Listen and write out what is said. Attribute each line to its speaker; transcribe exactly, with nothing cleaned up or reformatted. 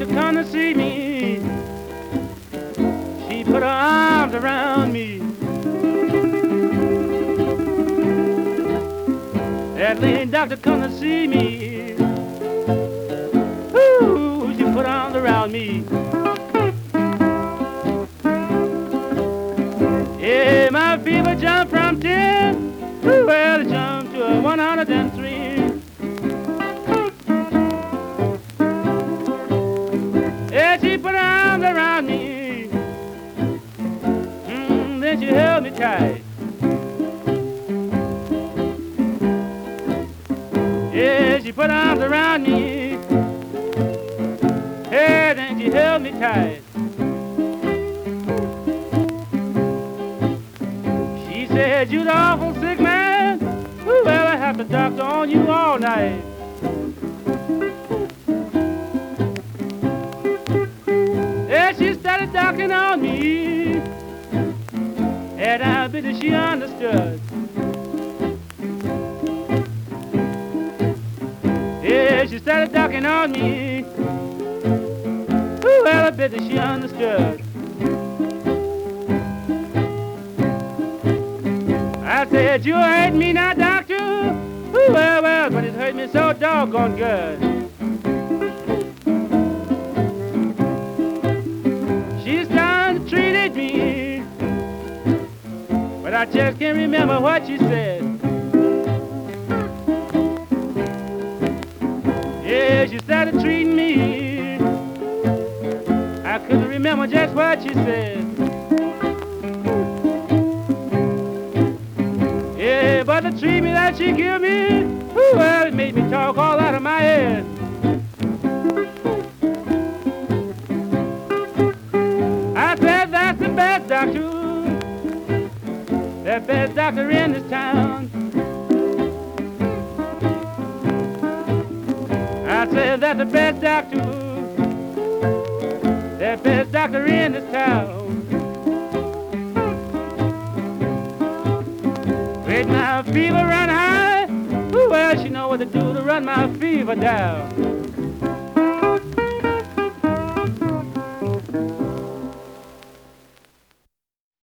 Speaker 1: doctor come to see me. She put her arms around me. That lady doctor come to see me. Ooh, she put her arms around me. Yeah, my fever jumped from ten. Ooh, well, it jumped to a one hundred and three. Yeah, she put her arms around me. Mm, then she held me tight. Yeah, she put her arms around me. Yeah, then she held me tight. She said, you're the awful sick man. Ooh, well, I have the doctor on you all night. Yeah, she started docking on me. And I bet that she understood. Yeah, she started docking on me. Ooh, well, I bet that she understood. I said, you hurt me now, doctor. Ooh, well, well, but it hurt me so doggone good. She started treating me, but I just can't remember what she said. Yeah, she started treating me. I couldn't remember just what she said. Yeah, but the treatment that she gave me, ooh, well, it made me talk all out of my head. I said, that's the best doctor, the best doctor in this town. I said, that's the best doctor, the best doctor in this town. With my fever run high, ooh, well, she know what to do to run my fever down.